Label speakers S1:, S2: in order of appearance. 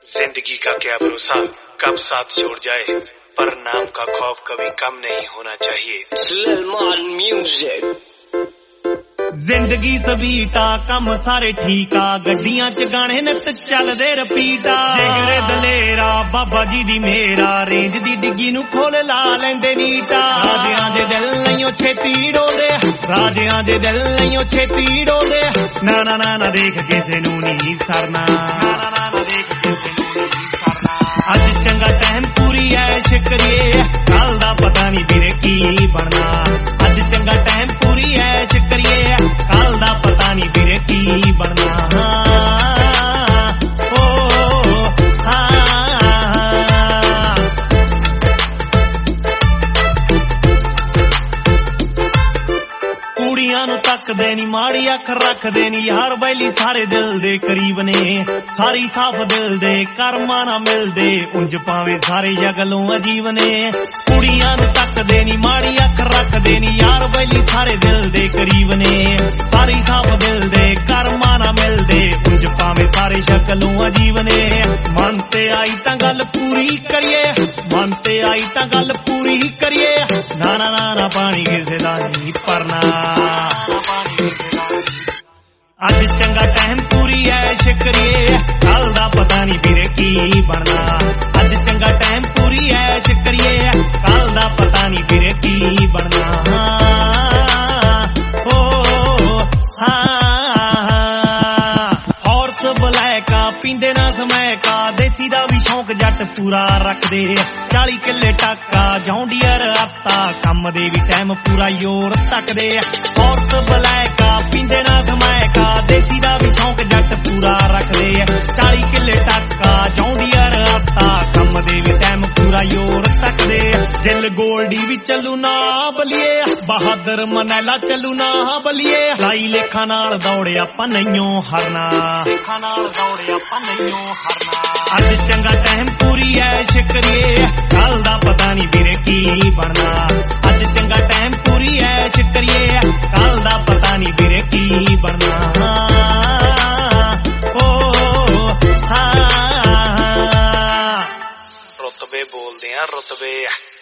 S1: जिंदगी का क्या भरोसा कब साथ छोड़ जाए, पर नाम का खौफ कभी कम नहीं होना चाहिए।
S2: जिंदगी सबीटा कम सारे ठीका, गड्डियां च गाने नत चलदे रपीटा। जिगरे दलेरा बाबा जी दी मेरा, रेंज दी डिग्गी नू खोल ला लैंदे नीटा। राजियां दे दिल नहीं छेती डोलदे, राजियां दे दिल नहीं छेती डोलदे। ना ना ना ना देख किसे नू नहीं सरना, ना ना ना ना देख किसे नू नहीं सरना। अज चंगा टाइम पूरी ऐश करिए, कल दा पता नहीं वीरे की बनना। अज चंगा टाइम पूरी ऐश करिए, कल दा पता नहीं वीरे की बनना। कुड़ियां नू तकदे नी माड़ी अख रखदे नी, यार बैली सारे दिल दे करीब ने। सारी साफ दिल दे कर्मा ना मिलदे, उंज पावे सारे जगलों अजीब ने। कुड़ियां नू तकदे नी माड़ी अख रखदे नी, यार बैली सारे दिल दे करीब ने। सारी साफ दिल दे कर्मा ना मिलदे, उंज पावे सारे शक्लों अजीब ने। मन ते आई तां गल पूरी करिए, मन ते आई तां गल पूरी करिए। ना ना ना ना पानी किसे दा नहीं भरना। अज चंगा टाइम पूरी ऐश करिए, कल दा पता नहीं वीरे की बनना। अज चंगा टाइम पूरी ऐश करिए, कल दा पता नहीं वीरे की बनना। हॉर्स ब्लैका पींदे ना समय का, देसी दा भी शौक जट पूरा रखदे। 40 किले टाका जौंडियर आता, कम दे भी टाइम पूरा योर तकदे। हॉर्स ब्लैका पींदे ना समय का, देसी दा भी शौक जट पूरा रखदे। 40 किले टाका जौंडियर आता, कम दे भी टाइम पूरा योर तकदे। दिल गोल्डी भी चलू ना बलिए, बहादुर मनैला चलू ना बलिए। लाई लेखा नाल दौड़े आपां नईओ हरना, लेखा नाल दौड़े आपां नईओ हरना। अज चंगा टाइम पूरी ऐश करिए, कल दा पता नहीं वीरे की बनना। अज चंगा टाइम पूरी ऐश करिए, कल दा पता नहीं वीरे की बनना।
S1: रुतबे बोलदे आ रुतबे।